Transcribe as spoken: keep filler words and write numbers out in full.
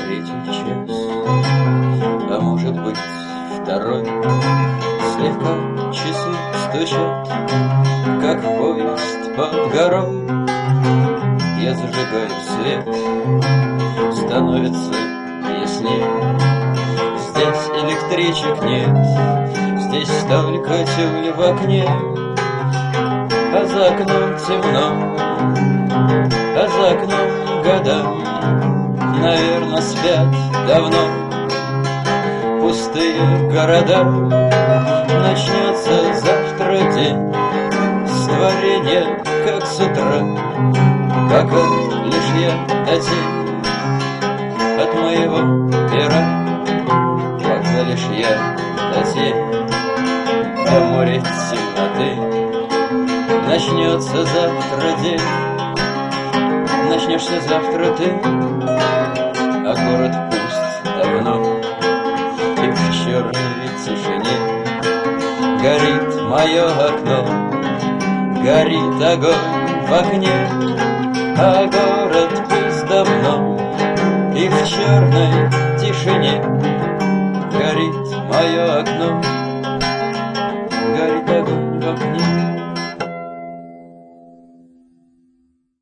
третий час, а может быть второй. Слегка часы стучат, как поезд под горой. Я зажигаю свет, становится яснее. Здесь электричек нет, здесь только тюль в окне. А за окном темно, а за окном года, наверно, спят давно пустые города. Начнется завтра день с творения, как с утра, пока лишь я до тени от моего пера, пока лишь я до тени до моря темноты. Начнется завтра день, начнешься завтра ты, а город пуст давно, и в черной тишине горит мое окно, горит огонь в окне, а город пуст давно, и в черной тишине горит мое окно, горит огонь в окне.